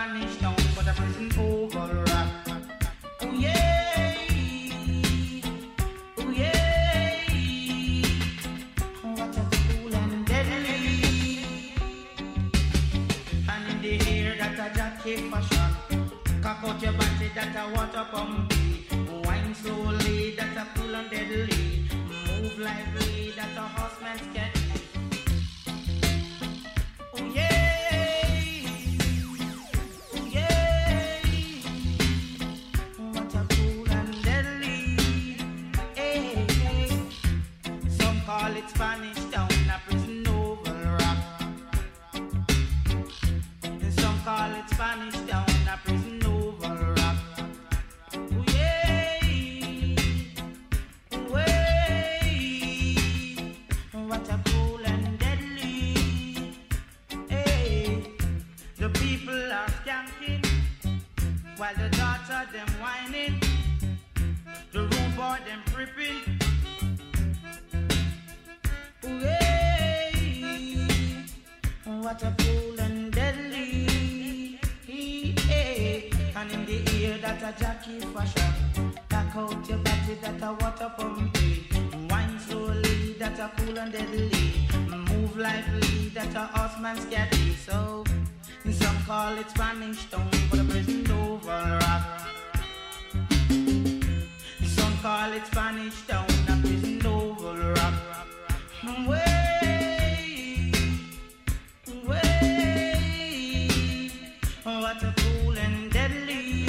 Spanish town, but a prison over rock. Oh yeah, oh yeah. What a cool and deadly. And in the air that a jacket fashion. Cock out your body that a water pump. Wine slowly that a cool and deadly. Move lively that a horseman's get. Oh yeah, oh yeah. What a cool and deadly. Hey, hey. Some call it Spanish town, a prison oval rock. And some call it Spanish town, a prison oval rock. Oh yeah, oh yeah. What a cool and deadly. Hey, the people are skanking while the daughter them whining. The room boy them tripping. Oh yeah, what a cool and deadly. Hey, and in the ear that a jockey fashion. Back out your body that a water pumping. Wine slowly that a cool and deadly. Move lively that a horseman scatty. So some call it Spanish town, but a prison oval rock. Some call it Spanish town, a prison oval rock. Way, way, what a cool and deadly.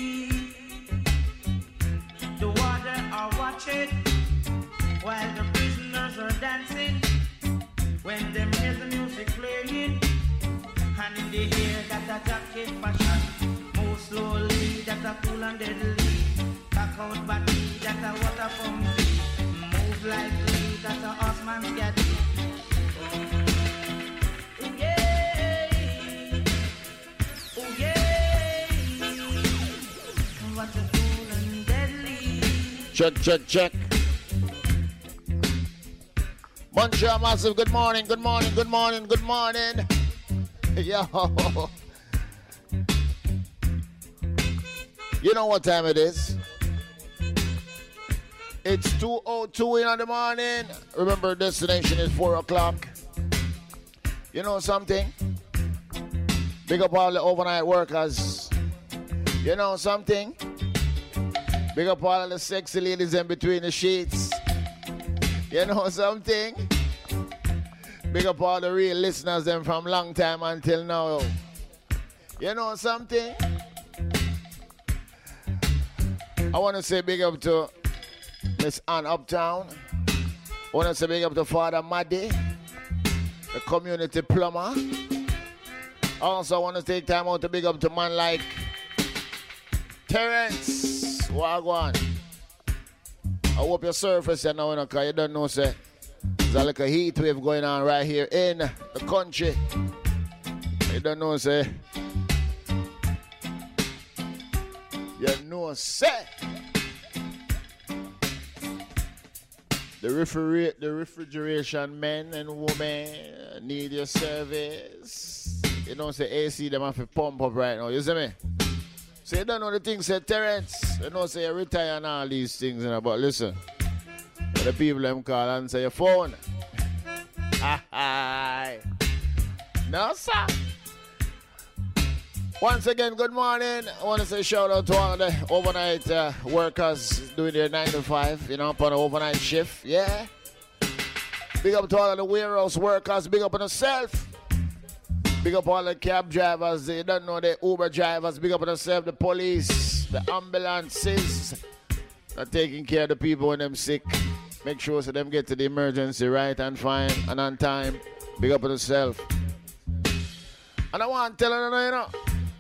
The water are watching while the prisoners are dancing. When them hear the music playing, and in the air that a jacket fashion. Move slowly that a cool and deadly. Back out body that a water pump. Move lively that a horseman's get. Oh yeah, oh yeah. What a cool and deadly. Check, check, check. Montreal Massive, good morning, good morning, good morning, good morning. Yo. You know what time it is? It's 2:02 in the morning. Remember, destination is 4 o'clock. You know something? Big up all the overnight workers. You know something? Big up all the sexy ladies in between the sheets. You know something? Big up all the real listeners them from long time until now. You know something? I want to say big up to Miss Ann Uptown. I want to say big up to Father Maddy, the community plumber. Also, I want to take time out to big up to man like Terrence Wagwan. I hope your surface you know, because you don't know, say, there's a little heat wave going on right here in the country. You don't know, say. You know, say. The refrigeration men and women need your service. You don't say AC, them have to pump up right now. You see me? So you don't know the thing, say Terrence. You know, say you retire and all these things, you know, but listen. The people them call and say your phone. No, sir. Once again, good morning. I want to say shout out to all the overnight workers doing their 9 to 5, you know, upon an overnight shift. Yeah. Big up to all of the warehouse workers. Big up on yourself. Big up all the cab drivers. You don't know the Uber drivers. Big up on yourself, the police, the ambulances. Are taking care of the people when them sick. Make sure so them get to the emergency right and fine and on time. Big up on yourself. And I want to tell you, you know,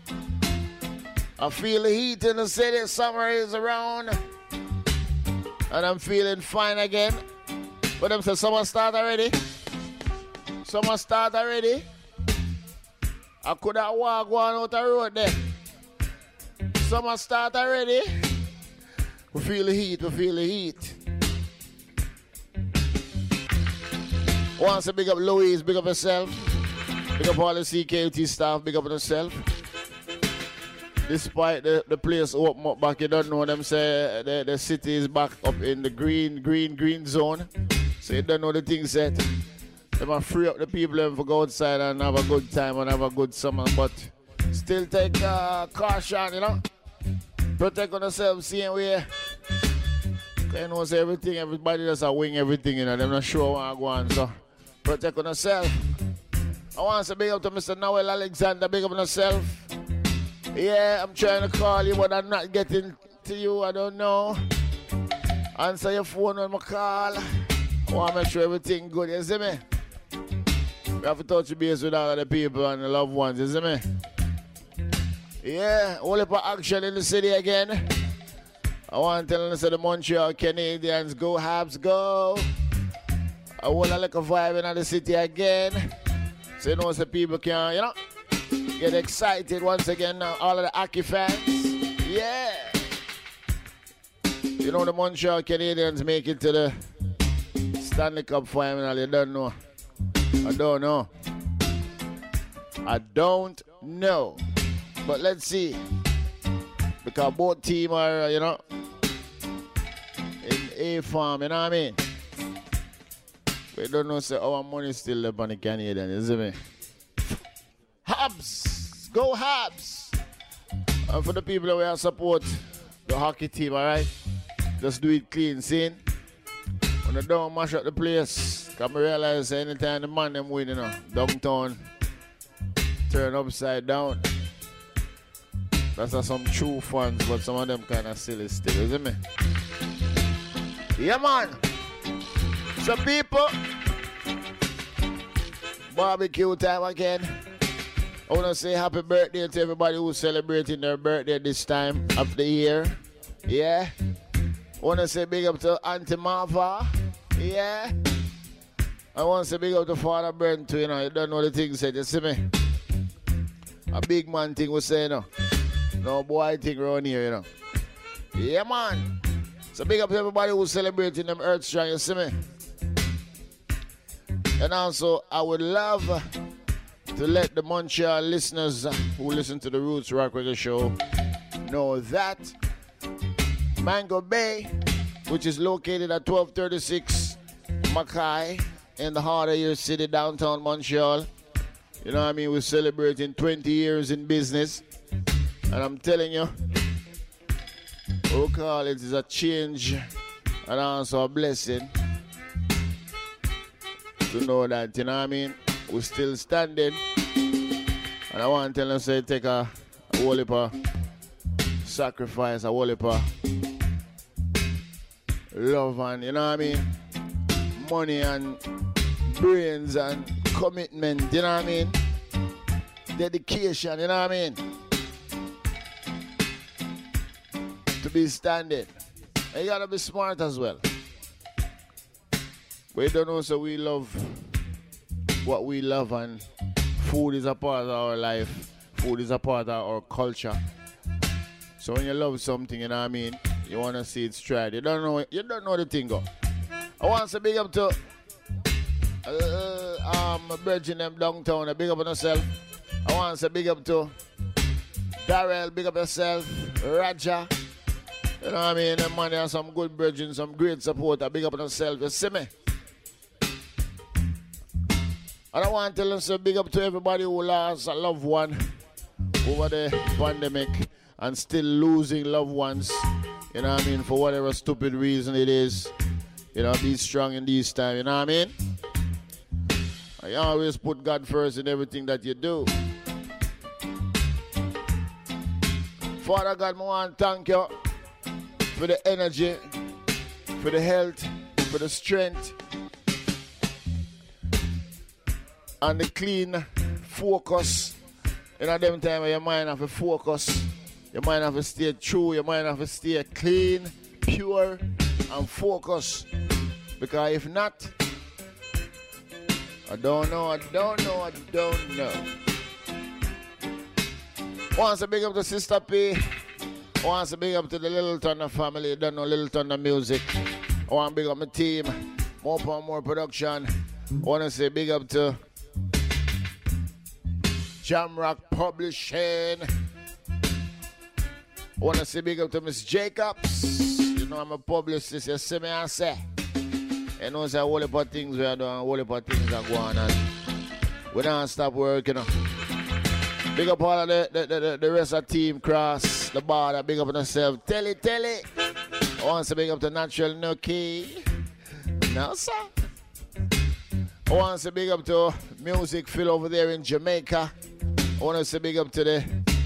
I feel the heat in the city. Summer is around. And I'm feeling fine again. But them say summer start already. Summer start already. I could have walked one out the road there. Summer start already. We feel the heat, we feel the heat. Once a big up Louise, big up yourself. Big up all the CKUT staff, big up yourself. Despite the place open up back, you don't know them say the city is back up in the green zone. So you don't know the thing set. They might free up the people and for go outside and have a good time and have a good summer. But still take caution, you know. Protect on yourself, same way. You know, say everything, everybody does a wing everything, you know. They're not sure what I go on, so protect on yourself. I want to say big up to Mr. Noel Alexander, big up on yourself. Yeah, I'm trying to call you, but I'm not getting to you. I don't know. Answer your phone when I call. I want to make sure everything good. You see me? We have to touch base with all of the people and the loved ones. You see me? Yeah, all of action in the city again. I want to tell them the Montreal Canadiens, go Habs, go. I want to like a vibe in the city again. So you know, so people can, you know, get excited once again now, all of the hockey fans. Yeah. You know the Montreal Canadiens make it to the Stanley Cup final. You don't know. I don't know. I don't know. But let's see. Because both teams are, you know, in A form, you know what I mean? We don't know, say our money still left on the Canadian, you see me? Habs! Go Habs! And for the people that will support the hockey team, alright? Just do it clean, see? When they don't mash up the place, come realize anytime the man them win, you know, downtown, turn upside down. That's some true fans, but some of them kind of silly still, you see me? Yeah, man! So people, barbecue time again. I want to say happy birthday to everybody who's celebrating their birthday this time of the year. Yeah. I want to say big up to Auntie Marva. Yeah. I want to say big up to Father Brent too, you know. You don't know the thing said, you see me? A big man thing we say, you know. No boy thing around here, you know. Yeah, man. So big up to everybody who's celebrating them Earth Strong, you see me? And also, I would love to let the Montreal listeners who listen to the Roots Rock Reggae Show know that Mango Bay, which is located at 1236 Mackay in the heart of your city, downtown Montreal. You know what I mean? We're celebrating 20 years in business. And I'm telling you, we'll call it is a change and also a blessing. To know that, you know what I mean? We're still standing. And I want to tell them, say, take a whole heap of sacrifice, a whole heap of love and, you know what I mean? Money and brains and commitment, you know what I mean? Dedication, you know what I mean? To be standing. And you got to be smart as well. We don't know, so we love what we love, and food is a part of our life. Food is a part of our culture. So when you love something, you know what I mean, you want to see it tried. You don't know the thing go. I want to say big up to Virgin them downtown. Big up on yourself. I want to say big up to Darrell. Big up yourself. Raja. You know what I mean? Them man, they have some good virgins, some great supporter. Big up on yourself. You see me? And I want to tell them, so big up to everybody who lost a loved one over the pandemic and still losing loved ones. You know what I mean? For whatever stupid reason it is. You know, be strong in these times. You know what I mean? I always put God first in everything that you do. Father God, I want to thank you for the energy, for the health, for the strength, and the clean focus. You know, them time where your mind have to focus, your mind have to stay true, your mind have to stay clean, pure, and focused. Because if not, I don't know. Once a big up to Sister P. Once a big up to the Little Thunder family. You don't know Little Thunder music. I want to big up my team. More and more production. I want to say big up to Jamrock Publishing. want to say big up to Miss Jacobs. You know I'm a publicist, you see me I say. You know it's a whole heap of things we are doing, a whole heap of things are going on. We don't stop working. You know. Big up all of the rest of Team Cross, the border, big up on yourself. Tell it. I want to big up to Natural Nookie. No, sir. I want to say big up to Music Phil over there in Jamaica. I want to say big up to the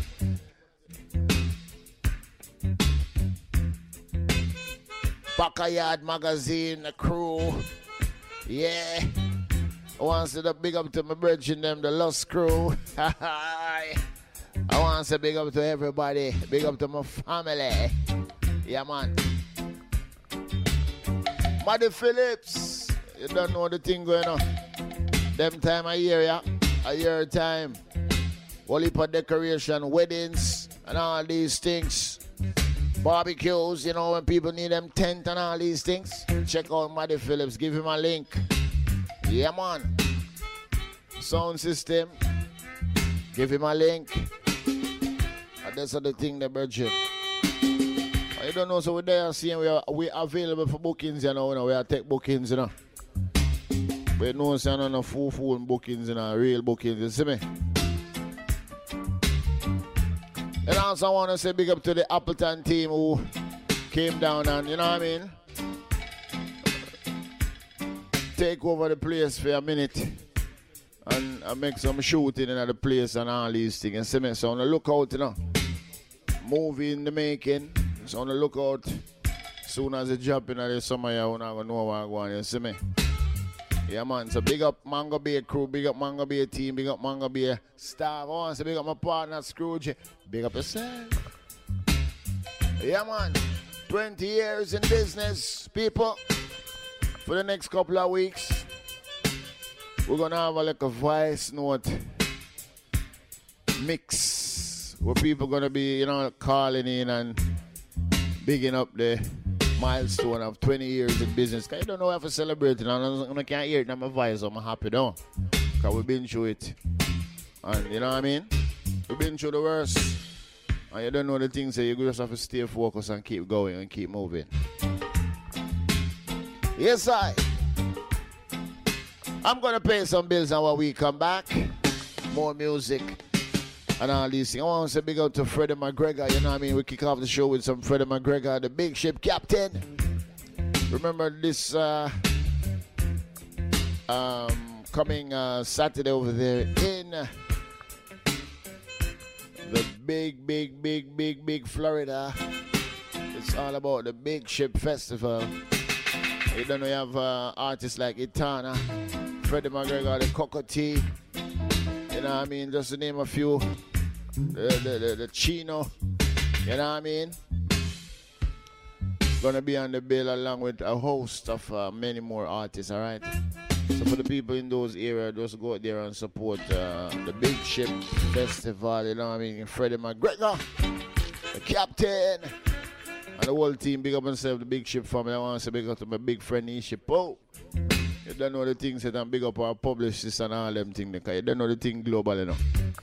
Backyard Magazine, the crew. Yeah. I want to say the big up to my brethren, them, the Lost Crew. I want to say big up to everybody. Big up to my family. Yeah, man. Maddie Phillips. You don't know the thing going on. Them time of year, yeah. A year time. Whole heap of decoration, weddings, and all these things. Barbecues, you know, when people need them tent and all these things. Check out Maddie Phillips. Give him a link. Yeah, man. Sound system. Give him a link. And that's the thing, the virgin. I don't know, so we're there seeing we are available for bookings, you know, we are take bookings, you know. We don't say no full bookings, you know, real bookings, you see me? And also I want to say big up to the Appleton team who came down and, you know what I mean? Take over the place for a minute and make some shooting in the place and all these things. You see me? So on the lookout, you know. Movie in the making. So on the lookout. Soon as it jump in the summer, you're not going to know what I'm going. You see me? Yeah, man. So big up Mango Bay crew, big up Mango Bay team, big up Mango Bay staff. I want to say big up my partner Scrooge. Big up yourself. Yeah, man. 20 years in business, people. For the next couple of weeks, we're going to have like a voice note mix where people going to be, you know, calling in and bigging up the milestone of 20 years in business. Because you don't know how to celebrate it. And I can't hear it in my voice, so I'm happy though. Because we've been through it. And you know what I mean? We've been through the worst. And you don't know the things, so you just have to stay focused and keep going and keep moving. Yes, I'm going to pay some bills and when we come back, more music and all these things. I want to say big up to Freddie McGregor, you know what I mean? We kick off the show with some Freddie McGregor, the big ship captain. Remember this coming Saturday over there in the big Florida. It's all about the Big Ship Festival. You don't know, you have artists like Itana, Freddie McGregor, the Cocoa-Tea, you know what I mean, just to name a few, the Chino, you know what I mean. Gonna be on the bill along with a host of many more artists, alright. So for the people in those areas, just go out there and support the Big Ship Festival, you know what I mean, Freddie McGregor, the captain. And the whole team, big up themselves, the Big Ship family. I want to say big up to my big friend Iship. Oh, you don't know the things that I'm big up our publicists and all them things. You don't know the thing global, you know.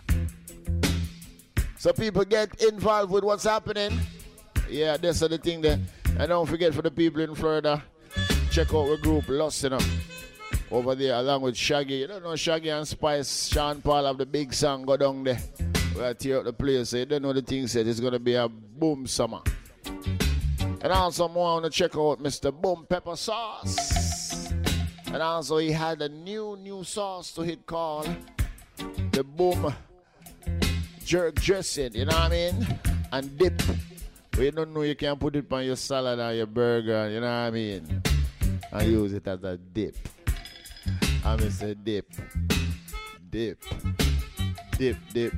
So people get involved with what's happening. Yeah, that's the thing there. And don't forget for the people in Florida, check out the group Lost, you know. Over there along with Shaggy. You don't know Shaggy and Spice, Sean Paul have the big song go down there. We'll tear out the place. So you don't know the thing said it's going to be a boom summer. And also more want to check out Mr. Boom Pepper Sauce. And also he had a new sauce to hit called the Boom Jerk Dressing, you know what I mean? And dip. But you don't know you can put it on your salad or your burger, you know what I mean? And use it as a dip. I mean say dip. Dip. Dip.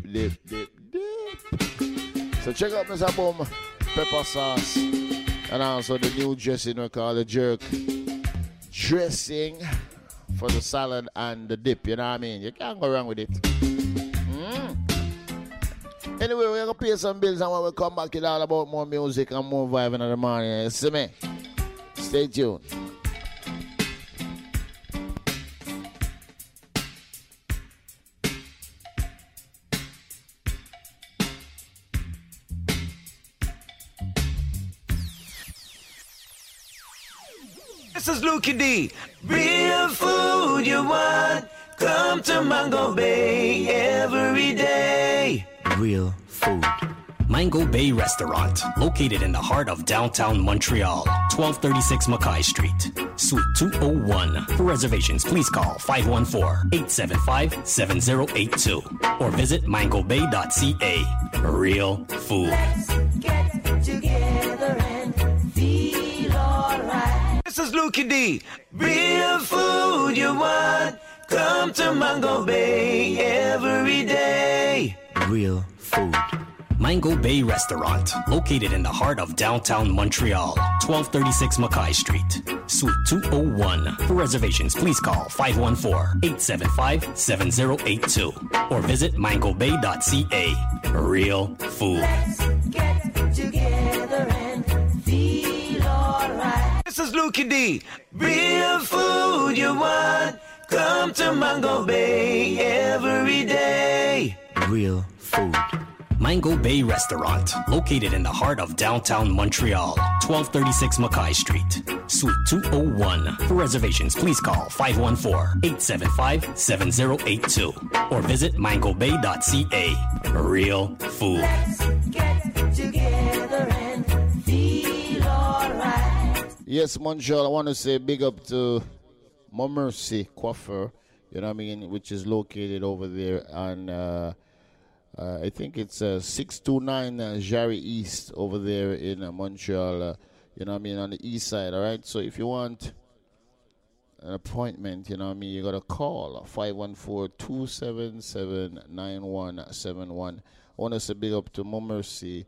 So check out Mr. Boom Pepper Sauce. And also the new dressing we call the jerk dressing for the salad and the dip, you know what I mean? You can't go wrong with it. Anyway, we're going to pay some bills and when we come back, it's all about more music and more vibing in the morning. You see me? Stay tuned. This is Lukey D. Real food you want, come to Mango Bay every day. Real food. Mango Bay Restaurant, located in the heart of downtown Montreal, 1236 Mackay Street, Suite 201. For reservations, please call 514-875-7082 or visit mangobay.ca. Real food. Let's get together and feel alright. This is Lukey D. Real food you want, come to Mango Bay every day. Real food. Mango Bay Restaurant, located in the heart of downtown Montreal, 1236 Mackay Street, Suite 201. For reservations, please call 514-875-7082 or visit mangobay.ca. Real food. Let's get together and feel alright. This is Lukey D. Real food you want, come to Mango Bay every day. Real food. Mango Bay Restaurant, located in the heart of downtown Montreal, 1236 Mackay Street, Suite 201. For reservations, please call 514-875-7082 or visit mangobay.ca. Real food. Let's get together and feel alright. Yes, Montreal, I want to say big up to Momercy Coiffure, you know what I mean, which is located over there on I think it's 629 Jarry East over there in Montreal, you know what I mean, on the east side, all right? So if you want an appointment, you know what I mean, you got to call 514-277-9171. I want to say big up to Momercy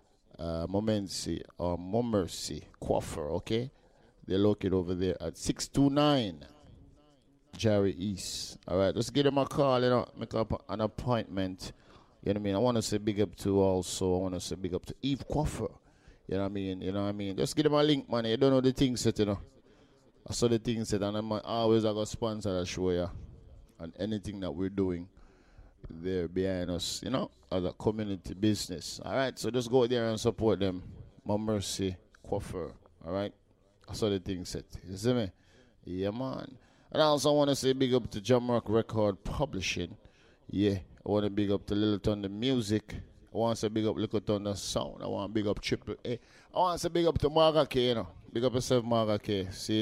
Coiffure, okay? They're located over there at 629 Jarry East, all right? Let's give them a call, you know, make up an appointment. You know what I mean? I want to say big up to also, I want to say big up to Eve Coiffure. You know what I mean? You know what I mean? Just give them a link, man. You don't know the things that, you know. I saw the things that, and I'm always going to sponsor the show, yeah. And anything that we're doing, they're behind us, you know, as a community business. All right? So just go there and support them. Momercy Coiffure. All right? I saw the things that. You see me? Yeah, man. And I also want to say big up to Jamrock Record Publishing. Yeah. I want to big up to Little Thunder Music. I want to say big up Little Thunder Sound. I want to big up Triple A. I want to say big up to Marga K, you know. Big up yourself, Marga K. See?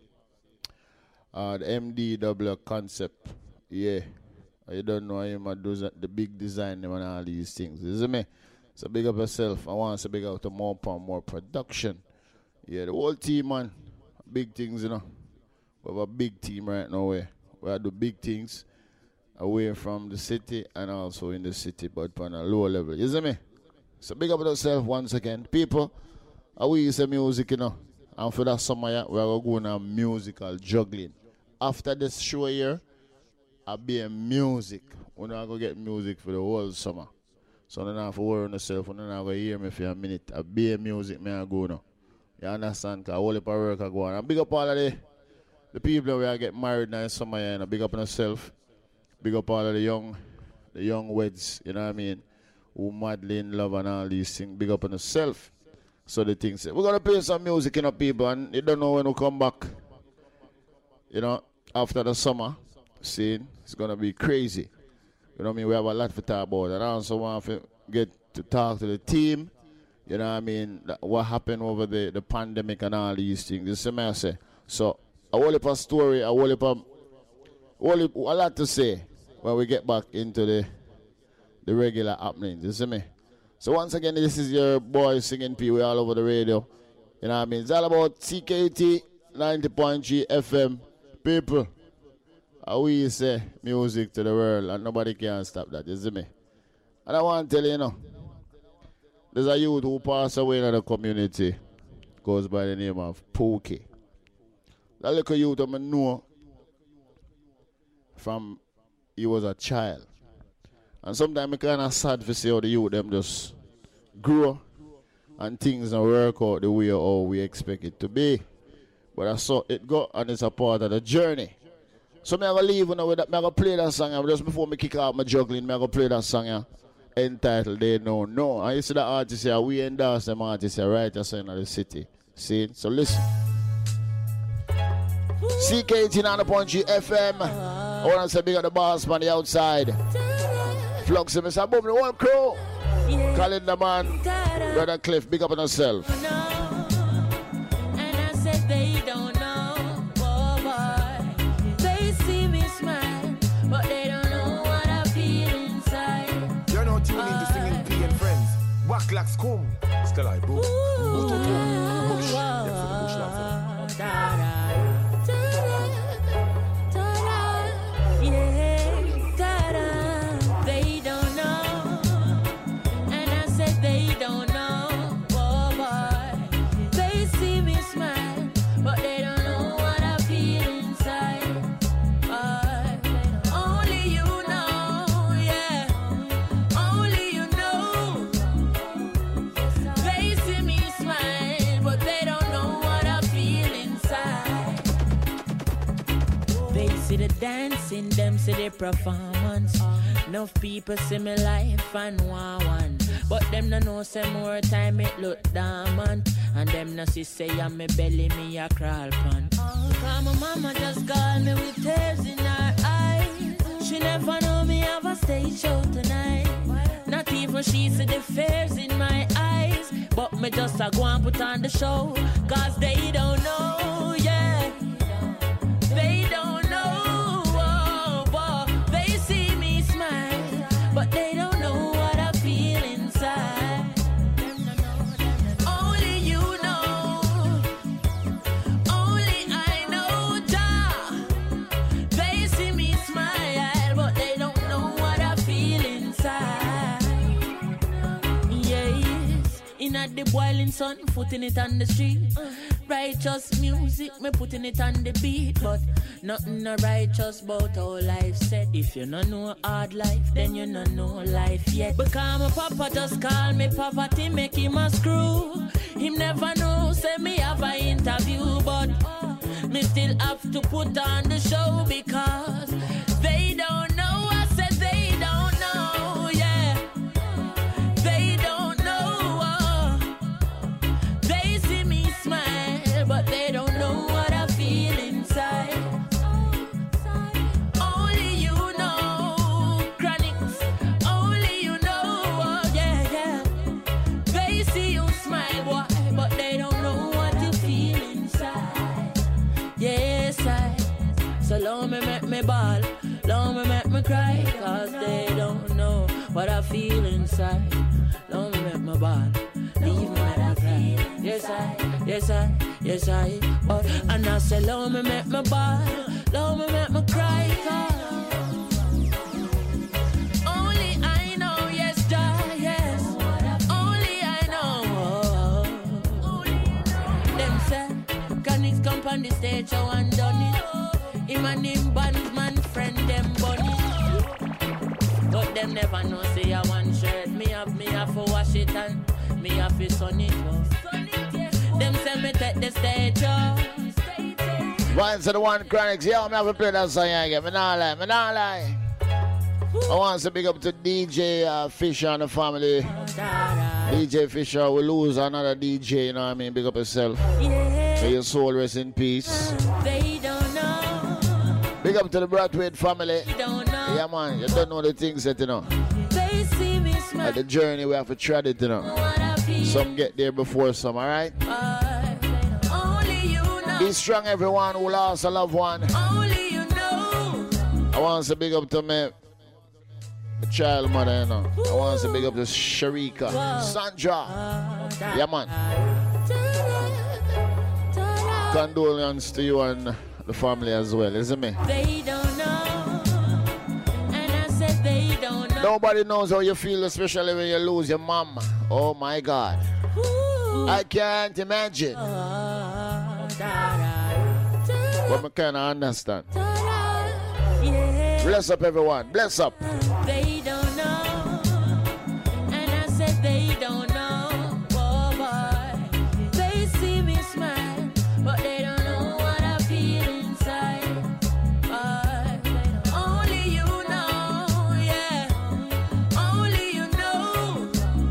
The MDW concept. Yeah. You don't know how do the big design and all these things. You see me? So big up yourself. I want to say big up to More Power, More Production. Yeah, the whole team, man. Big things, you know. We have a big team right now where we do big things away from the city and also in the city, but on a lower level. You see me? So big up yourself once again. People, we use the music, you know. And for that summer, we are going on musical juggling. After this show here, I'll be in music. We're not going to get music for the whole summer. So don't have to worry on yourself. You're not going to hear me for a minute. I'll be in music, man, I go now. You understand? Because all the work I go on. And big up all of the people who are getting married now in summer here. And big up on yourself. Big up all of the young weds, you know what I mean, who madly in love and all these things. Big up on yourself. So the things, we're going to play some music, you know, people, and you don't know when we come back, you know, after the summer, seeing, it's going to be crazy. You know what I mean? We have a lot to talk about. And I also want to get to talk to the team, you know what I mean, what happened over the pandemic and all these things. This is what I say. So, a whole heap of story, a whole heap of, a lot to say when we get back into the regular happenings. You see me? So once again, this is your boy Singing P. We're all over the radio. You know what I mean? It's all about CKT 90.3 FM. People, we say music to the world and nobody can stop that. You see me? And I want to tell you, you know, there's a youth who passed away in the community. Goes by the name of Pookie. That little youth I know from he was a child. And sometimes it's kind of sad to see how the youth them just grow and things don't work out the way how we expect it to be. But I saw it go and it's a part of the journey. So I'm going to leave with that. I'm going to play that song. Just before I kick out my juggling, I'm going to play that song entitled They Know No. And you see the artists here, we endorse them artists here right here in the city. See? So listen. CK89.3 FM. I want to say big up the boss man the outside. Flux him, Mr. Boom, the whole crew. Calendar man, Brother Cliff, big up on yourself. And I said they don't know, oh boy. They see me smile, but they don't know what I feel inside. You're not tuning into Singing P and Friends. Wacklax come. Still I boom. Dancing, them see the performance. Enough people see me life and want one. But them no know say more time it look dormant. And them no see say I'm me belly me a crawl pan. Cause my mama just called me with tears in her eyes. She never know me have a stage show tonight. Not even she see the fears in my eyes. But me just a go and put on the show. Cause they don't know, yeah. They don't know. But they don't know what I feel inside. Only you know. Only I know, Jah. They see me smile, but they don't know what I feel inside. Yes, in at the boiling sun, putting it on the street. Righteous music, me putting it on the beat. But nothing no righteous about how life set. If you no know hard life, then you no know life yet. Because my papa just call me poverty, make him a screw. Him never know, say me have a interview. But me still have to put on the show because they don't know. I said they don't know, yeah. They don't know. They see me smile, but they don't know what I feel inside. Only you know, Chronics. Only you know, oh, yeah, yeah. They see you smile, boy, but they don't know what you feel inside. Yes, I. So long me make me ball, long me make me cry, cause they don't know what I feel inside. Long me make me ball, leave me make me cry. Yes, I, yes, I, yes, I. Oh, and I say, long me make me ball, long me make me cry, cause only I know, yes, Jah, yes. Only I know. Them say, Chronics come on the stage, show and done it. Him and him bandman friend, them bunny. But them never know, say I one shirt. Me have to wash it and me have to sun it. Them say me take the stage off. Once to the one Chronics, yeah, I'm having to play that song again. Me nah lie. I want to big up to DJ Fisher and the family. DJ Fisher, we lose another DJ, you know what I mean? Big up yourself. May your soul rest in peace. They don't know. Big up to the Bradway family. They don't know. Yeah, man, you don't know the things that, you know. They see me smile. At the journey, we have to tread it, you know. Some get there before some, alright? Only you know. Be strong, everyone who lost a loved one. Only you know. I want to big up to me child mother, you know. I want to big up to Sharika, Sandra. Yeah, man. Condolence to you and the family as well, isn't me? They don't know. And I said they don't know. Nobody knows how you feel, especially when you lose your mom. Oh my God. Ooh. I can't imagine. But I kind of understand. Yeah. Bless up, everyone. Bless up. They don't know. And I said they don't know. Oh boy. They see me smile, but they don't know what I feel inside. Only you know, yeah. Only you know.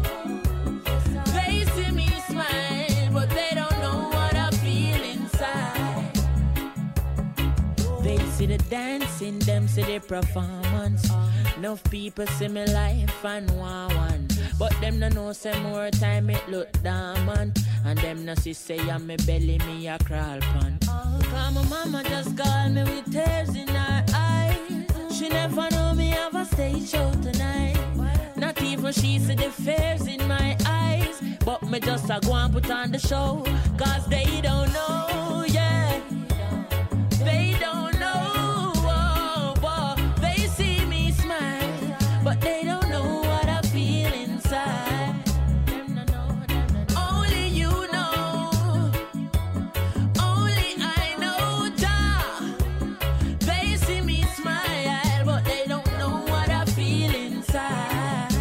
They see me smile, but they don't know what I feel inside. see the performance. Enough people see me life and want one. But them no know say more time it look dormant. And them no see say I'm me belly me a crawl pan. Cause my mama just called me with tears in her eyes. She never know me have a stage show tonight. Not even she see the fears in my eyes. But me just a go and put on the show. Cause they don't know, yeah. They don't know, oh, oh. They see me smile, but they don't know what I feel inside. Only you know, only I know, Jah. They see me smile, but they don't know what I feel inside.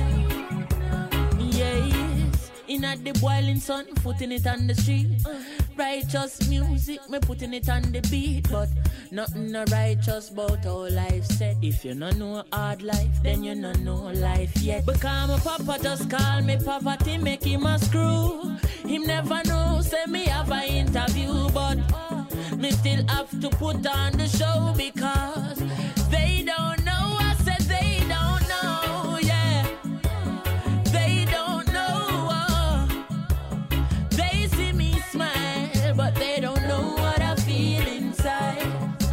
Yes, in at the boiling sun, putting it on the street. Righteous music, me putting it on the beat. But nothing no righteous about how life set. If you no know hard life, then you no know life yet. Because my papa just call me poverty, make him a screw. Him never know, say me have an interview. But me still have to put on the show. Because they don't know, I said they don't know, yeah. They don't know, they see me smile, but they don't know what I feel inside.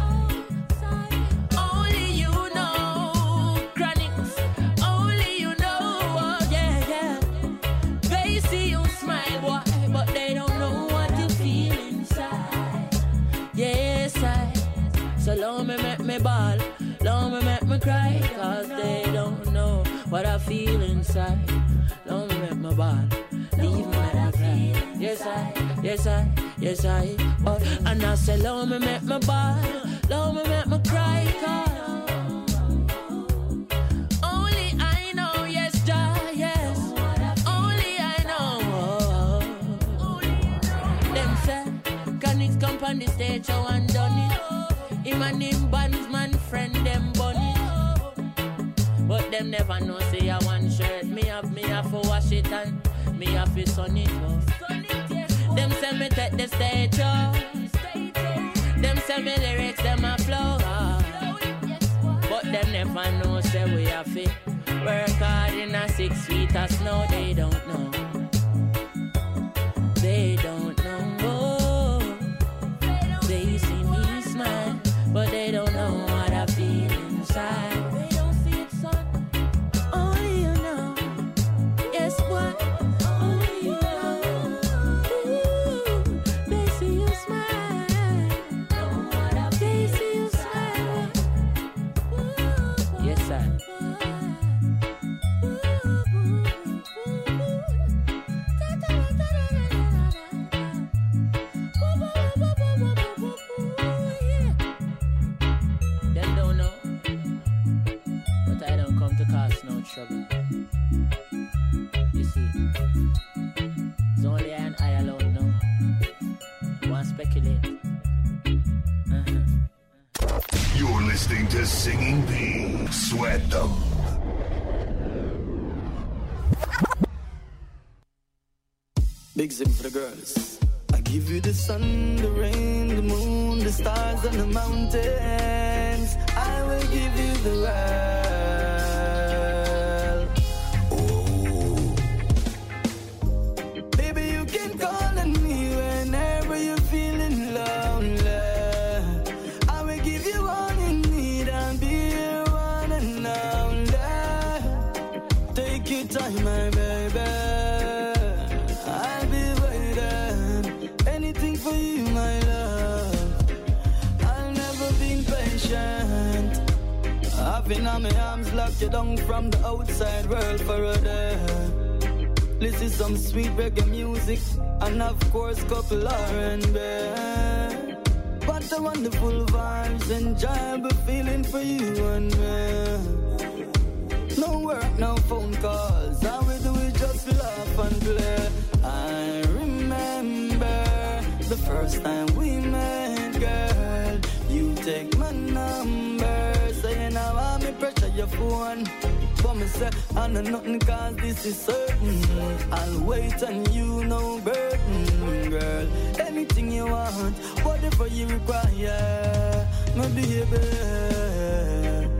Only you know, Chronics. Only you know, oh yeah, yeah. They see you smile, boy, but they don't know what you feel inside. Yes, I. So long me make me ball, long me make me cry, cause they don't know what I feel inside. Long me make me ball, leave me make me cry. Yes, I, yes, I, yes, I. Oh, and I say, love me, make me ball, love me, make me cry, cause only I know, yes, Jah, yes. Only I know. Them say, Chronics come on the stage, show and done it. Him and him bandsman friend, them bunny. But them never know, say I one shirt. Me have to wash it and me have to sun it. Them say me take the stage up. Them say me lyrics, them a flow. But them never know, say we have to work hard in a 6 feet of snow. They don't know. They don't know. They see me smile, but they don't know what I feel inside. They don't see it, son. Only you know. Yes, boy. Only you know. Ooh, they see you smile. They see you smile. Yes, sir. Them don't know, but I don't come to cause no trouble. You see, it's only I and I alone know. You want to speculate? You're listening to Singing P. Sweat them. Big Zim for the girls. I give you the sun, the rain, the moon, the stars and the mountains. I will give you the world. Oh. Baby, you can call on me whenever you're feeling lonely. I will give you all you need and be your one and only. Take your time, my baby. I'll be waiting. Anything for you, my love. I'll never be patient. I've been on my arms, lock you down from the outside world for a day. Listen some sweet reggae music, and of course couple R&B. What a wonderful vibes, enjoyable feeling for you and me. No work, no phone calls, all we do is just laugh and play. I remember the first time we met, girl. You take my number, saying now I'm in pressure your phone. But me say, I know nothing cause this is certain. I'll wait on you, no burden, girl. Anything you want, whatever you require, my baby.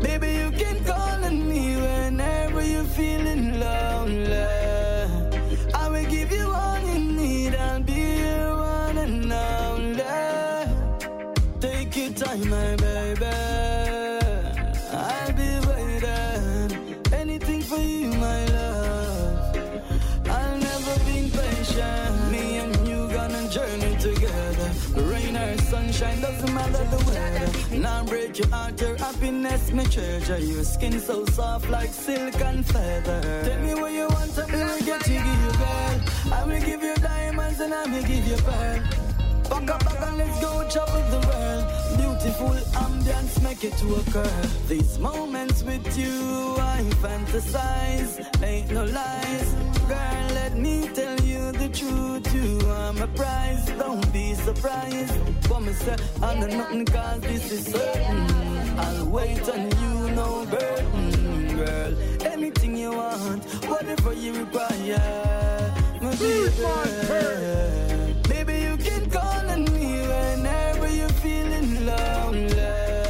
for you, my love. I'll never be patient. Me and you gonna journey together. Rain or sunshine, doesn't matter the weather. Now break your heart, your happiness, me treasure. Your skin so soft like silk and feather. Tell me what you want, and I will get to give you, girl. I will give you diamonds and I will give you pearl. Back up, back and let's go chop with the world. Beautiful ambience, make it to occur. These moments with you, I fantasize. Ain't no lies. Girl, let me tell you the truth. You are my prize. Don't be surprised. Promise that I know nothing, cause this is certain. I'll wait on you, no burden. Girl, anything you want, whatever you require. My baby. Baby, you can call on me whenever you're feeling lonely.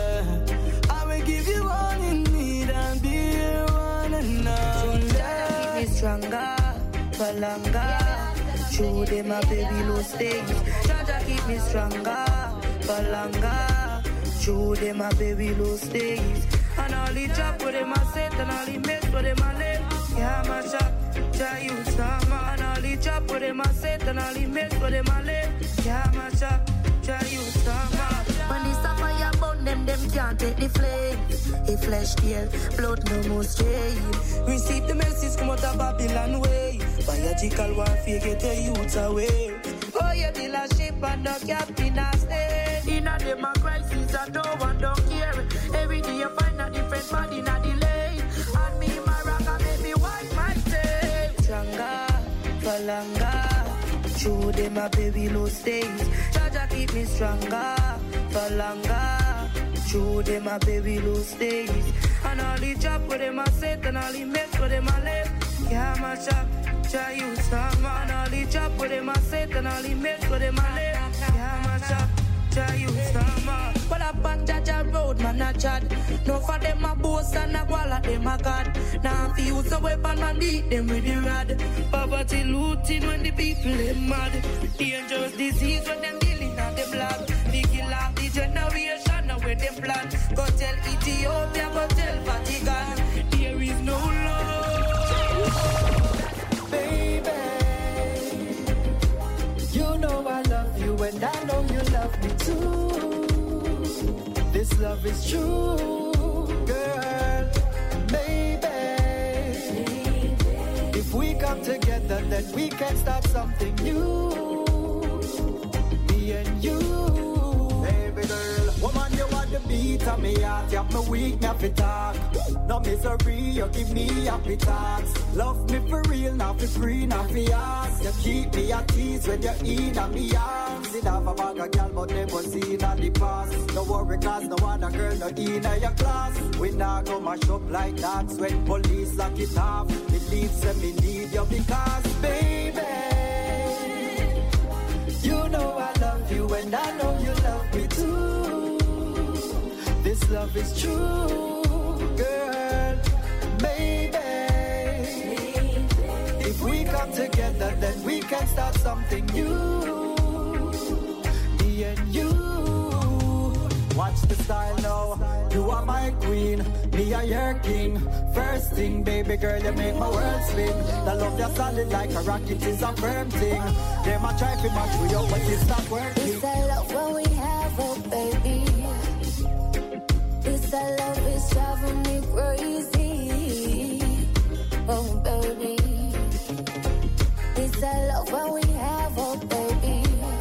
I will give you all you need and be your one and only. Keep me stronger, for longer. Through them, my baby, low stakes. Jaja, keep me stronger, for longer. Through them, my baby, low stakes. And all the drop for them, I set, and all the mess for them, I left. Yeah, my shot. Try you some man, all the chop for them I set and all the mess for them I left. Yeah, my shop, try you some man. When the sapphire burn them can't take the flame. A flesh kill, blood no more strain. Receive the message come out of Babylon way. Biological warfare get the youths away. Oh, you build a ship and the captain a stay. In a democracy, I don't want, don't care. Every day you find a different body in a delay. And me, my rock, make me wipe my tail. Stronger, for longer. Through them, my baby, low stakes. Jaja keep me stronger, for longer. Through them, my baby, low stakes. And all the chop for them, I set. And all the mess for them, I left. Yeah, my shop. Try you some man, all the chop for them I set and all the mess for them I left. Yeah, my shop, try you some man. But up on Jaja road, man, I chat. No for them a boss and a guala, them a god. Now if you use a weapon, man, beat them with the rod. Poverty looting when the people them mad. Dangerous disease when them dealing on the blood. We kill off the generation, now where them plan. Go tell Ethiopia, go tell Vatican. There is no love. Baby, you know I love you and I know you love me too. This love is true, girl. Maybe if we come together, then we can start something new. Me and you, baby girl. Woman, you want the beat of me heart. You have me weak, me have to talk. No misery, you give me happy thoughts. Love me for real, not for free, not for ask. You keep me at ease when you're in on me arms. Did have a bag of girl, but never seen on the past. Don't worry, cause no other girl not in your class. We not go mash up like that when police lock it off. Believe say me need you because, baby, you know I love you and I know you love me too. This love is true, girl. Maybe if we come together, then we can start something new. Me and you. Watch the style now. You are my queen, me are your king. First thing, baby girl, you make my world spin. The love you're solid like a rocket is a firm thing. Them a try to match with you, but it's not working. It's a love when we have oh baby. It's a love is driving me crazy. Oh baby. It's a love when we have oh baby.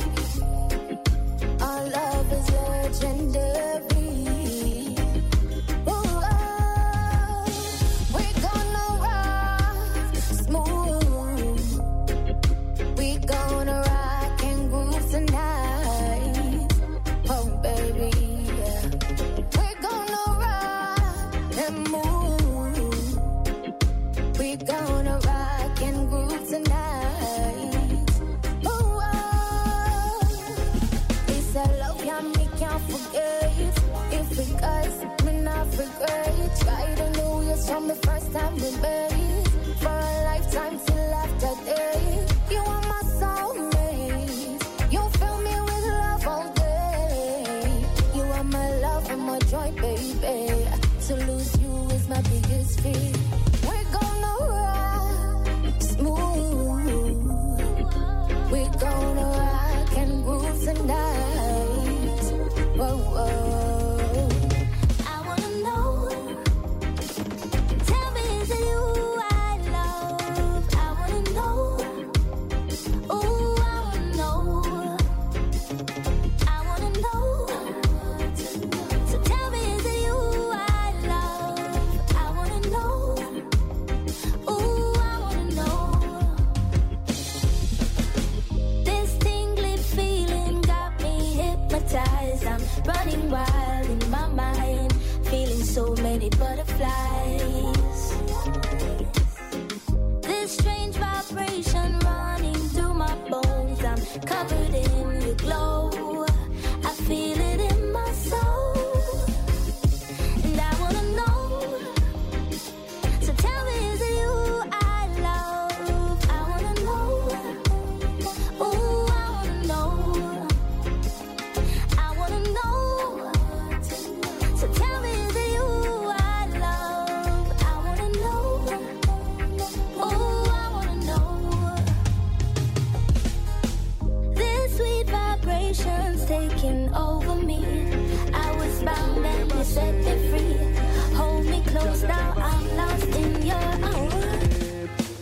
Our love is legendary. From the first time we met, for a lifetime till after day. You are my soulmate. You fill me with love all day. You are my love and my joy, baby. To lose you is my biggest fear. We're gonna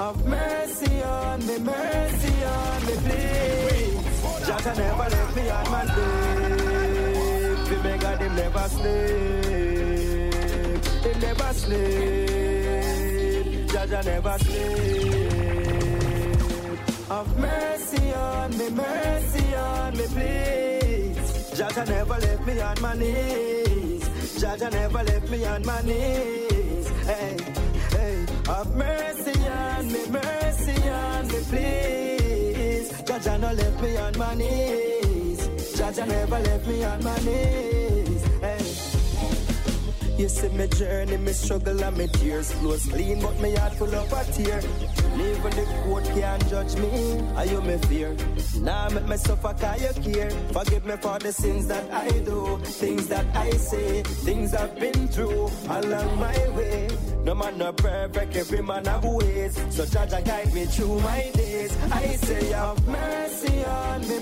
Have mercy on me, please. Jaja never left me on my sleep. The mega them never sleep. They never sleep. Jaja never sleep. Have mercy on me, please. Jaja never left me on my knees. Jaja never left me on my knees. Hey, hey, have mercy on me, please. Jaja no left me on my knees. Jaja never left me on my knees. Hey. You see me journey, me struggle and me tears flows clean, but me heart full of a tear. Even the court can't judge me, are you me fear? Now make me suffer cause you care. Forgive me for the sins that I do, things that I say, things I've been through along my way. No man no perfect, every man have ways. So Jaja guide me through my days. I say have mercy on me,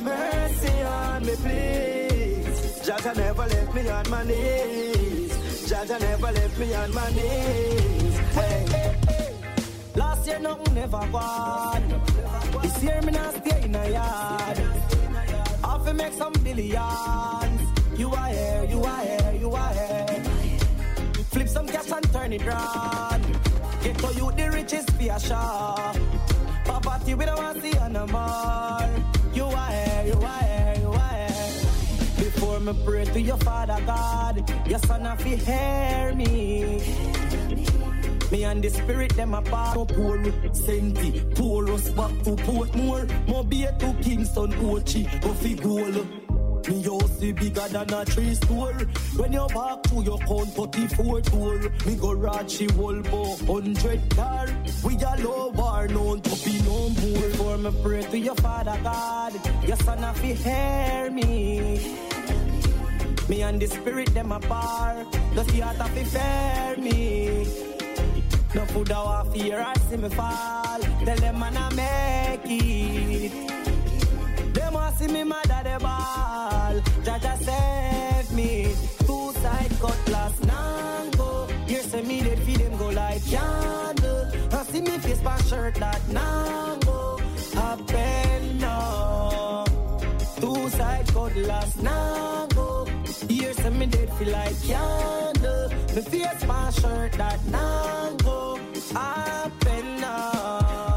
please. Jaja never left me on my knees. Jaja never left me on my knees. Hey, hey, hey. Last year nothing never gone. This year me not stay in a yard. Have to make some billions. You are here, you are here, you are here. Flip some cash and turn it round. Get to you the richest for a shop. Poverty we don't want to see no more. You are here, you are here, you are here. Before me pray to your Father God, your son have to hear me. Me and the spirit them apart. No poor Senti, pour us back to Portmore. Mo be to Kingston, Ochi, go fi goal. Me house is bigger than a 3-store. When you back to your count 34 tour, me go Rachi Volvo 100 car. We a low bar known to be no more. Before me pray to your Father God, your son have to hear me. Me and the spirit them apart. The heart have to fear me. No food I fear I see me fall. Tell them man I make it. Them want see me mad at the ball. Jaja save me. 2 side cutlass nango. Here say me dead feed them go like candle. I see me face my shirt that nango. Happen now. 2 side cutlass nango. Here say me dead feel like candle. Me face my shirt that nango. Happen now.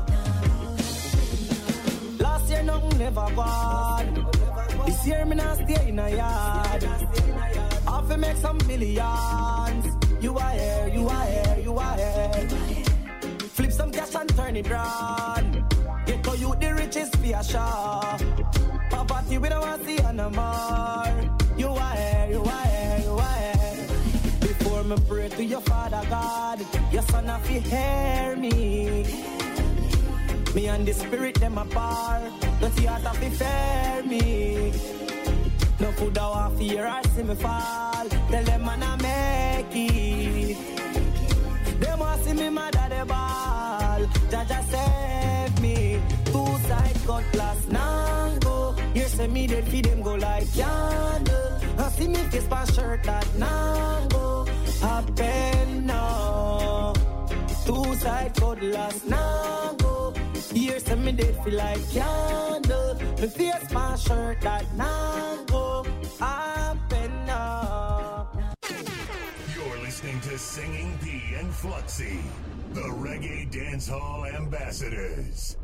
Last year nothing never gone. This year me not stay in a yard. Have to make some millions. You are here, you are here, you are here. Flip some cash and turn it round. Get to you the richest for a shop. Poverty we don't want to see no more. You are here, you are here, you are here. Before me pray to your Father God, your son have to hear me. Me and the spirit them apart. The heart have to fear me. No food I want fear I see me fall. Tell them man I make it. Them want see me mad at the ball. Jaja save me. 2 side cutlass nango. Here say me dead feed them go like candle. I see me face my shirt that nango. Happen now. 2 side cutlass nango. Here say me dead feel like candle. Me face my shirt that nango. Happen now. You're listening to Singing P and Fluxy, the Reggae Dancehall Ambassadors.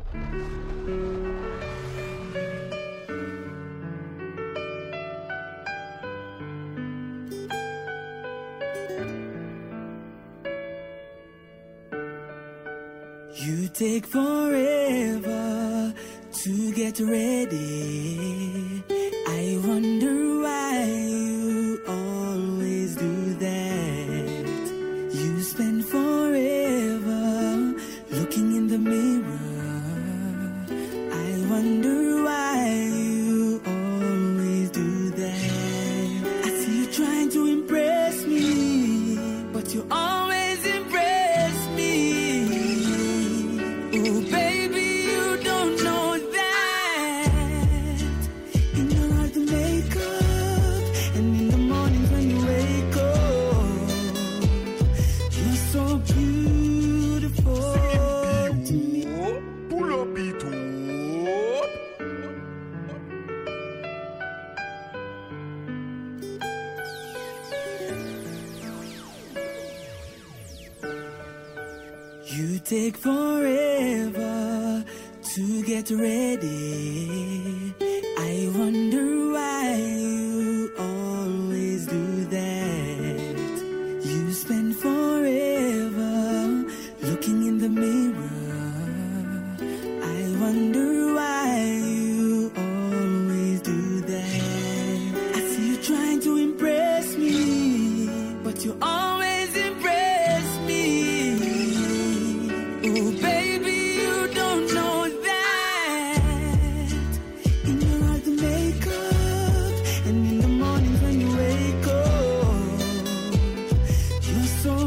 You take forever to get ready. I wonder why you always do that. You spend forever looking in the mirror. I wonder why you always do that. I see you trying to impress me, but you always impress me. Oh, baby, you don't know that. In all the makeup, take forever to get ready. I wonder why you always do that. You spend forever looking in the mirror. I wonder why you always do that. I see you trying to impress me, but you always impress me. Oh baby, you don't know that. In your eyes the makeup, and in the mornings when you wake up, you're so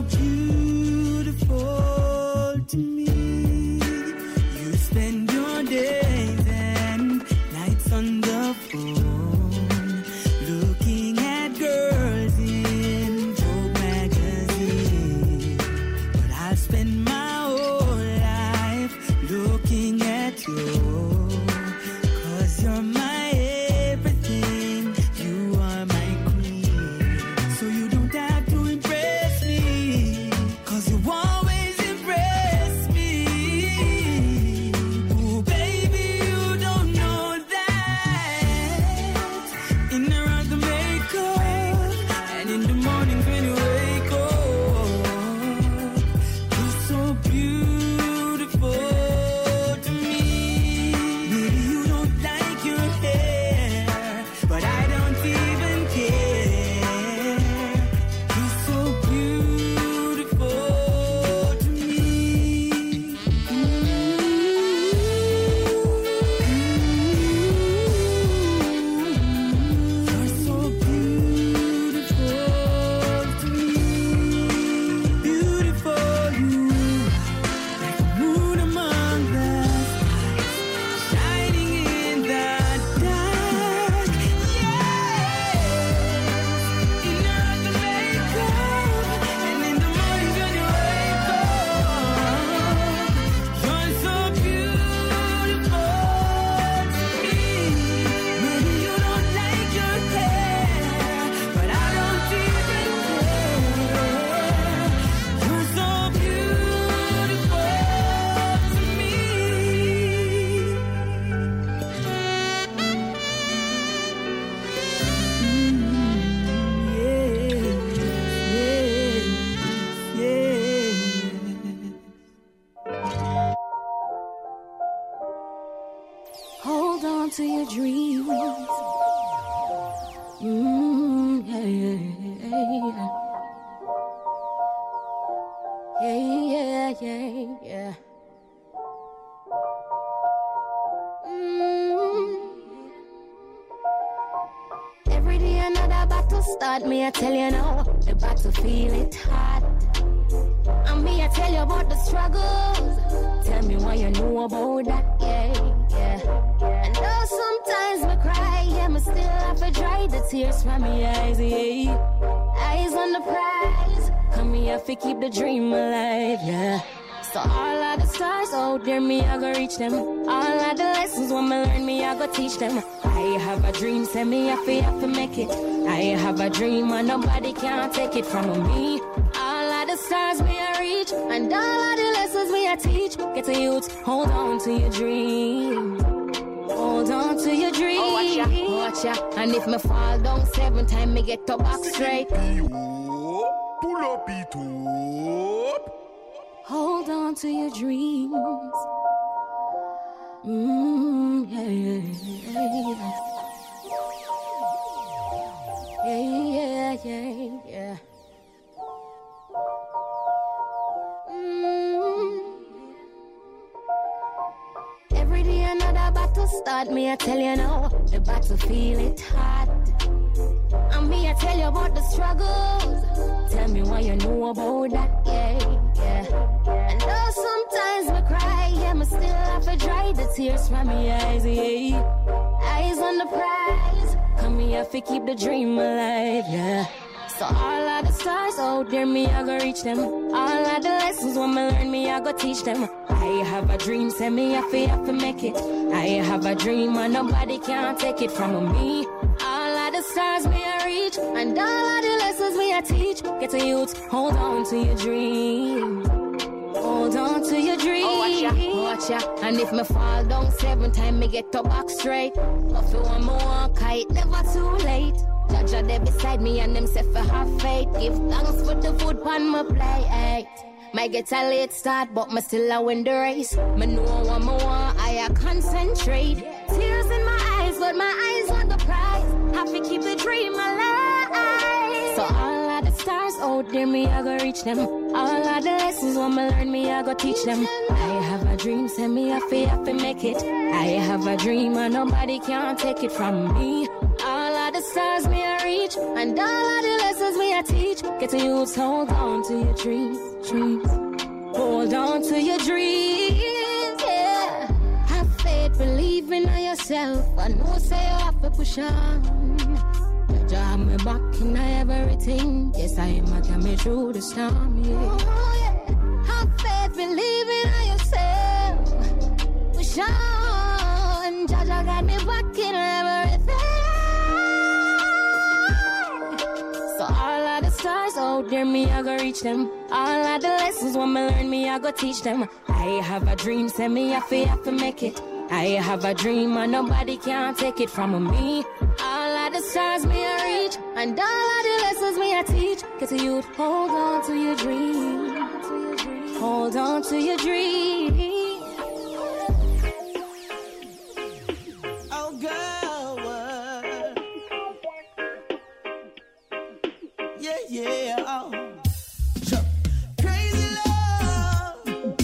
beautiful to me. You spend your days and nights on the phone, looking at girls in Vogue magazine. But I'll spend my whole life looking at you, 'cause you're my everything, you are my queen. So you don't have to impress me, 'cause you always impress me. Oh baby, you don't know that. In the round the makeup, and in the morning when you wake up, you're so beautiful to me. Maybe you don't like your hair, but I don't even care. You're so beautiful to me. You're so beautiful to me. Beautiful, you like a moon among the stars, shining in the dark. Yeah, in the makeup, and in the morning when you wake up, you're so beautiful to me. Maybe you don't like your hair, but I don't even care. You're so beautiful to me. Hold on to your dreams. Yeah. Every day another battle start. Me I tell you now, the battle feel it hot. And me I tell you about the struggles. Tell me what you know about that. Yeah. And though sometimes me cry, yeah, me still have to dry the tears from my eyes. Yeah. Eyes on the prize. Come me have to keep the dream alive. Yeah. So all of the stars out there, me I go reach them. All of the lessons when me learn, me I go teach them. I have a dream, say me have to make it. I have a dream and nobody can take it from me. All of the stars me I reach, and all of the lessons me I teach. Get to youth, hold on to your dream. Hold on to your dream. Oh, watch ya. And if me fall down 7 times, me get up back straight. Pull up it up. Hold on to your dreams. Yeah. Every day another battle start. Me I tell you now, the battle feel it hot. And me I tell you about the struggles. Tell me what you know about that. Yeah. And though sometimes me cry, yeah, me still have to dry the tears from my eyes. Yeah. Eyes on the prize. Come me have to keep the dream alive. Yeah. So all of the stars out there, me I go reach them. All of the lessons when me learn, me I go teach them. I have a dream, say me have to make it. I have a dream and nobody can take it from me. All of the stars me I reach, and all of the lessons me I teach. Get to youth, hold on to your dream. Hold on to your dream. Watch ya. And if me fall down 7 times, me get up back straight. But for one more kite, never too late. Judge there beside me and them say for have faith. Give thanks for the food pan my plate. Might get a late start, but me still a win the race. Me know one more, I concentrate. Tears in my eyes, but my eyes on the prize. Have to keep the dream alive. So all of the stars out there, me I go reach them. All of the lessons when me learn, me I go teach them. I have a dream, send me have to make it. I have a dream and nobody can take it from me. All of the stars me I reach, and all of the lessons me I teach. Get to use, hold on to your dreams. Hold on to your dreams, yeah. Have faith, believe in yourself. I know say you have to push on. You have me back in everything. Yes, I am a me through the storm, yeah. Have faith, believe in yourself. Push on. Jaja got me back in everything. So all of the stars out there, me I go reach them. All of the lessons when me learn, me I go teach them. I have a dream, say me have to make it. I have a dream and nobody can take it from me. All of the stars me I reach, and all of the lessons me I teach. Get to youth, hold on to your dream. Hold on to your dream. Oh girl, yeah. Oh. Sure. Crazy love.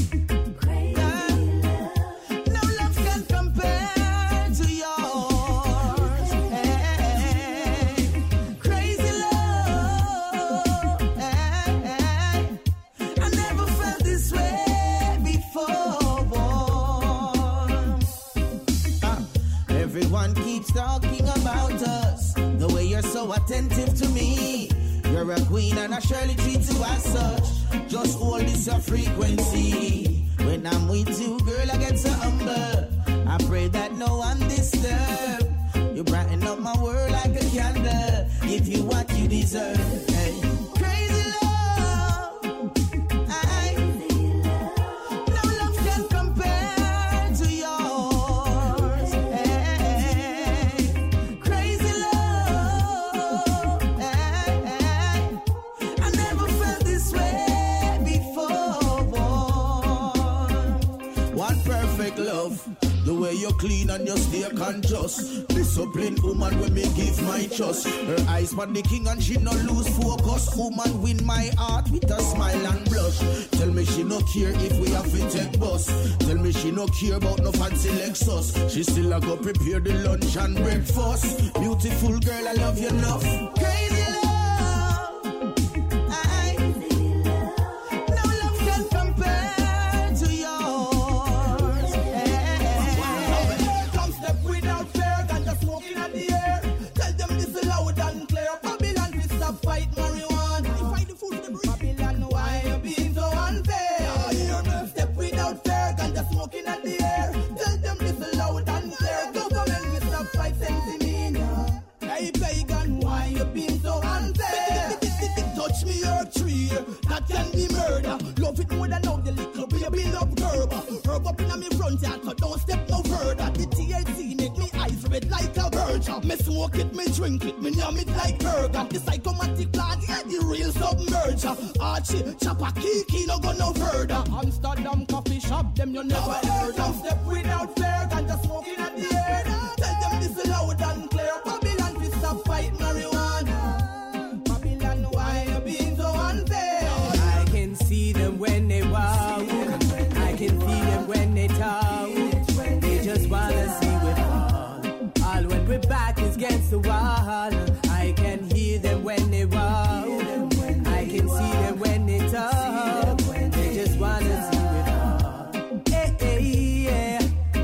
No love can compare to yours. Hey. Crazy love. Hey. I never felt this way before. Everyone keeps talking about us, the way you're so attentive to me. You're a queen and I surely treat you as such. Just hold this a frequency. When I'm with you, girl, I get so humble. I pray that no one disturb. You brighten up my world like a candle. Give you what you deserve. Hey. Crazy love. Aye. No love can compare to yours. Hey. Crazy love. Hey. I never felt this way before. One perfect love. The way you're clean and you stay conscious. Disciplined woman when me give my trust. Her eyes on the king and she no lose focus. Woman win my heart with a smile and blush. Tell me she no care if we have to take bus. Tell me she no care about no fancy Lexus. She still a go prepare the lunch and breakfast. Beautiful girl, I love you enough. Crazy love. Aye. No love can compare to yours. Come step without fear, ganja smoking at the air. Tell them this is loud and clear. Babylon, we stop fight marijuana. Fight the food to the breeze. Babylon, why you being so unfair? Step without fear, ganja smoking at the air. Tell them this is loud and clear. Government, we stop fight sensimania. Hey pagan, why you being so unfair? Touch me your tree, that can be murder. Love it more than all the little baby love herb. Herb up in my front yard, so don't step no further. The THC make me eyes red like a virgin. Me smoke it, me drink it, me yum it like burger. The psychomatic lad, yeah, the real submerger. Archie, chopper, kiki, no go no further. Amsterdam coffee shop, them you never heard of. Step without flair, ganja smoking at the air. Tell them this is loud and clear. Babylon, we stop fight marijuana. Babylon, why you being so unfair? I can see them when they walk. I can see them when they talk. They just wanna see we fall. All when we're back is against the wall. I can hear them when they walk. I can see them when they talk. They just wanna see we fall. Hey, hey, yeah.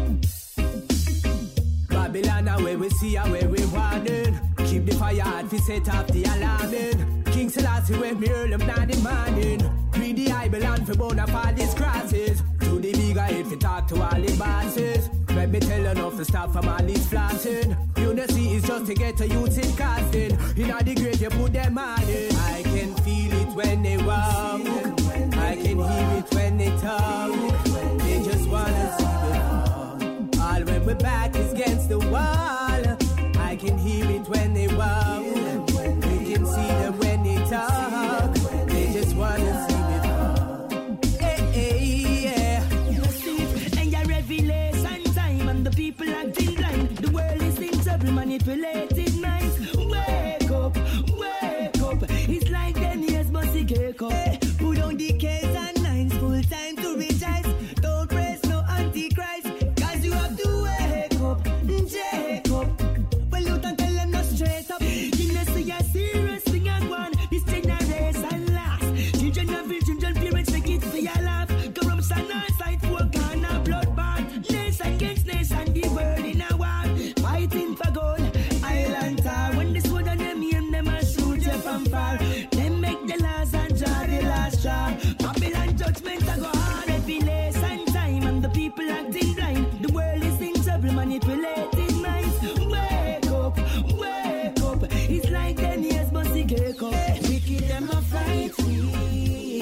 Babylon, where we see and where we wanted. Keep the fire hot, we set up the alarming. King Selassie with me early in the morning. Read the Bible and for burn up all these crosses. To the bigger head for talk to all the bosses. Let me tell enough to stop from all these flaunting. Unity is just to get a youth in casting. In all the grave you put them on in. I can feel it when they walk. I can hear it when they talk. talk. They just wanna see the fall. All when we're back is against the wall. I can hear it when they walk. We can see them when they talk. They just wanna see me fall. Hey, yeah. And your revelation time and the people acting blind. The world is in trouble, manipulated minds. Wake up, wake up. It's like 10 years, but he cake up. Put on the case and nines, full time to rejoice. Don't praise no antichrist, cause you have to wake up, Jacob. Well, you can tell them no straight up. You know, see a serious thing and one. This generation last. Children of children, parents make it for your laugh. Corruption on side, for Ghana, bloodbath. Nation against nation, the world in a war. Fighting for gold, island tower. When this one on them aim, them a shoot you from far. Them make the laws and draw the last straw. Babylon judgment a go hard. Revelation time and the people acting blind. The world is in trouble, manipulated minds. Wake up, wake up. It's like 10 years, but he cake up. Wicked them a fight free.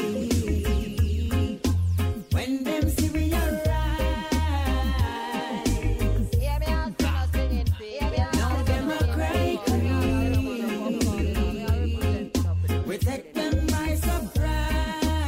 When them see we arise. Now them a cry cream. We take them by surprise.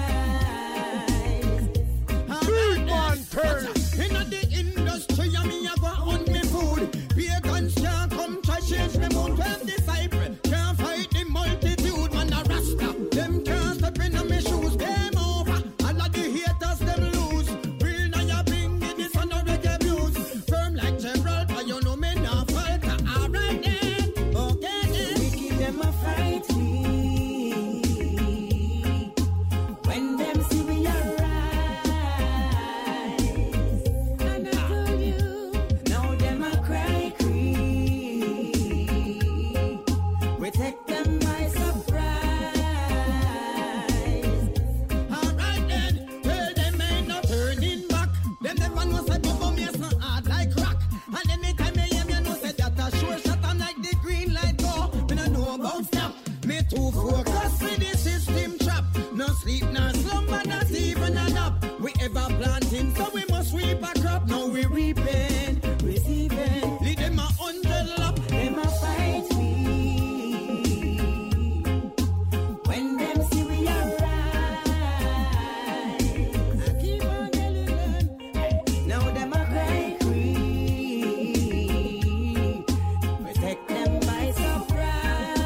Big man turn. Inna the industry, I mean, I go on me food. Pagans can't come to change me mood. 12 disciples can't fight the multitude. Man, a rasta, them can't step in my shoes. Game over, all of the haters, them lose. Real now you bring me this on the reggae blues. Firm like Gibraltar, you know me not falter. Alright then, okay then. We keep them a fight free. When them see we arise. And I told you, now them a cry cream. We take them by surprise. Alright then, tell them ain't no turning back. Them never know say bubble me is not hard like rock. And anytime I hear me, you know say that a sure shot. I'm like the green light go. Me no know about stop. Me too focus with the system trap. No sleep, no slumber, not even a nap. We ever planting, so we must reap a crop. Now we reaping, Receiving, lead them a 100 lap. them a fight free. When them see we arise. I keep on telling them. Now them a cry free. We take them by surprise.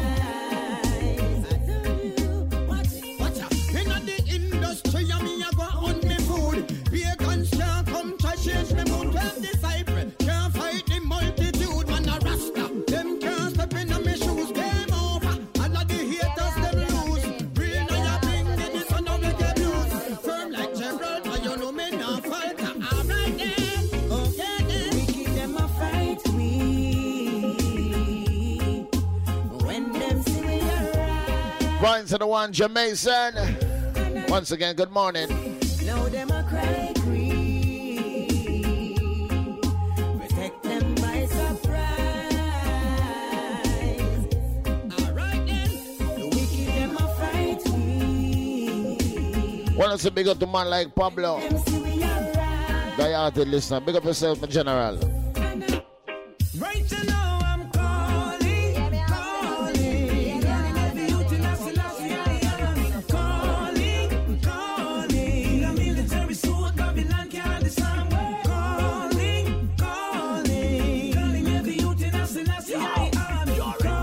I tell you, watch it. Watch out. Inna the industry, I mean, I go on me food. Pagans can't come to change me mood. 12 disciples can't fight the multitude. Man, a rasta, them can't step in my shoes. Game over, all of the haters, them lose. Real now you bring me this on the reggae blues. Firm like Gibraltar, you know me not falter. Alright then, okay then. We keep them a fight free. When them see we arise. Brian to the one, Jamaican. Once again, good morning. Now them a cry free. We take them by surprise. Alright then. We keep them a fight free. Want us to big up to man like Pablo. Them see we arise. Die-hearted listener. Big up yourself, my general. Right now I'm calling, calling. Every youth in Selassie I am calling, calling. A military suit, Babylon can't disarm. Calling, calling. Calling every youth in Selassie I am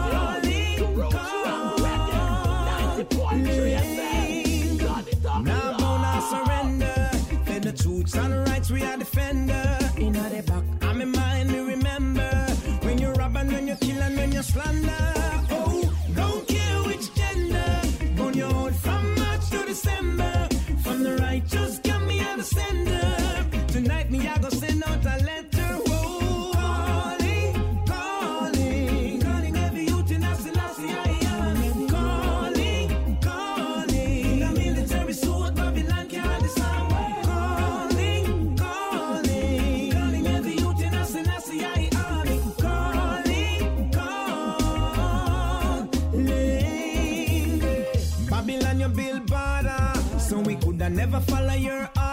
calling. Now gonna surrender. For the truths and rights we are defender. In the back, I'm in mind to remember. When you rob and when you kill and when you slander. Oh, don't care which gender. Burn your hold from March to December. From the righteous, come me out the sender. Tonight me I go send out a letter. Whoa, calling, calling. Calling every youth in Selassie I am. Calling, calling. The military suit, Babylon can't disarm. Calling, calling. Calling every youth in Selassie I am. Calling, calling. Babylon you build border, so we coulda never follow your order.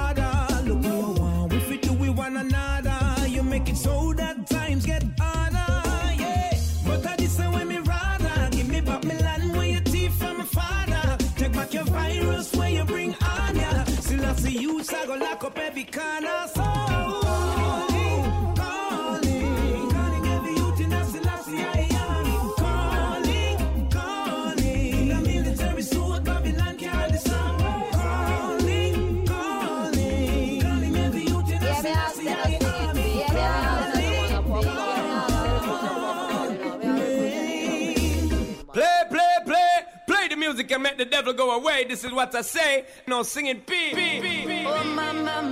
Ghana soul. Calling every youth in the Selassie I am. Calling. The military sword, Babylon carry the sound. Calling every youth in the Selassie I am. Play the music and make the devil go away. This is what I say. No singing P. Oh my,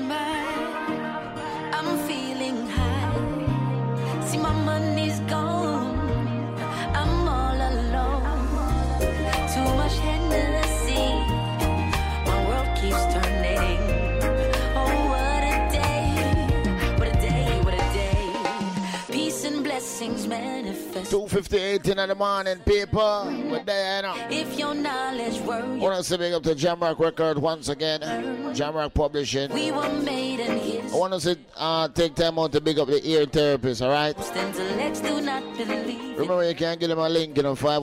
I'm feeling high. See my money's gone. I'm all alone. Too much Hennessy. My world keeps turning. Oh, what a day. What a day, what a day. Peace and blessings manifest. 2:58 in the morning, people. We're there now. If your knowledge were I want to say big up to Jamrock Record once again. Jamrock Publishing. we were made in his I want to say, take time out to big up the ear therapist, all right? intellects do not believe. Remember, you can get him a link,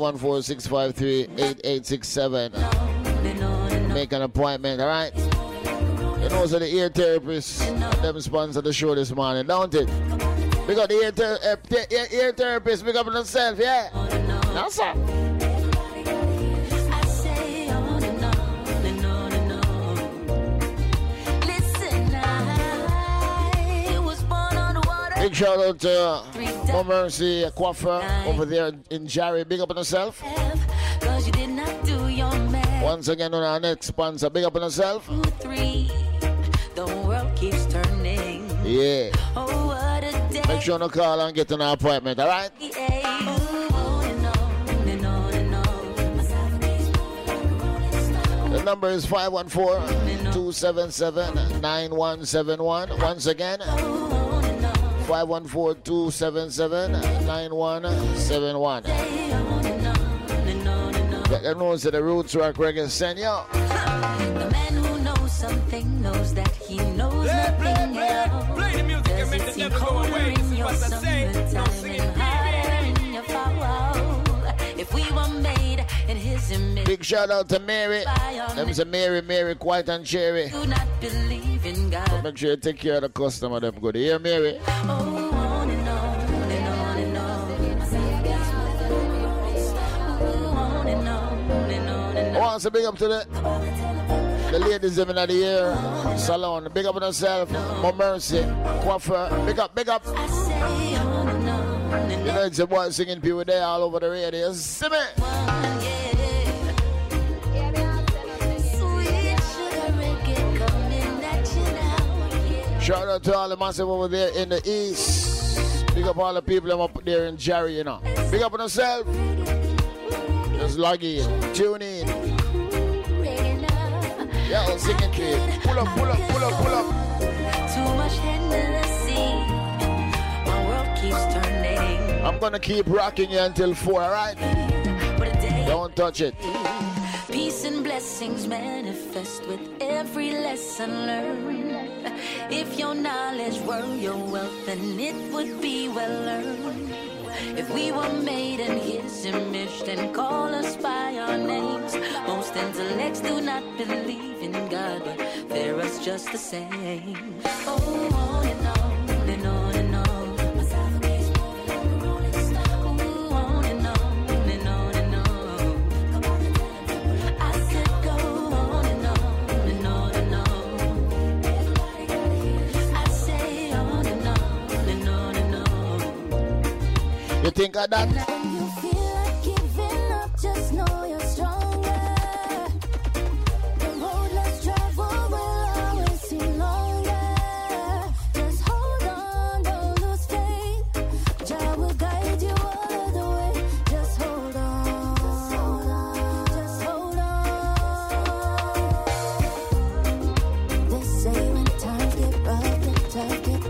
514-653-8867. Make an appointment, all right? You know, so the ear therapist, them sponsor the show this morning, don't it? We got the ear therapist, big up on themselves, yeah? That's all. I say on and on and on and on. Listen, I was born on the water. Big shout out to More Mercy Coiffeur over there in Jarry. Big up on yourself. Cause you did not do your math. Once again on our next sponsor. Big up on yourself. 2, 3, the world keeps turning. Yeah. Oh, what a day. Make sure to call and get an appointment, all right? The number is 514-277-9171. Once again, 514-277-9171. Let them know that the Roots Rock Reggae send you. The man who knows something knows that he knows nothing else. Play the music and make the devil go away. This is what I say. No singing If we were made in his image. Big shout out to Mary. Them say Mary, Quiet and Cherry. Do not believe in God. But make sure you take care of the customer. Them good. Here, Mary. Oh, on and on and on and on. On and on and on and on. I want to big up to the ladies living at the air salon. Big up on yourself. More Mercy Coiffeur. Big up. I say on and on. You know, it's a boy singing people there all over the radio. See me? Shout out to all the massive over there in the east. Big up all the people up there in Jarry, you know. Big up on yourself. Just log in. Tune in. Yeah, I'll sing it, kid. Pull up. Too much Hennessy. My world keeps turning. I'm gonna keep rocking you until 4, alright? Don't touch it. Peace and blessings manifest with every lesson learned. If your knowledge were your wealth, then it would be well earned. If we were made in his image, then call us by our names. Most intellects do not believe in God, but they're us just the same. Oh, on and on and on and on. You think of that?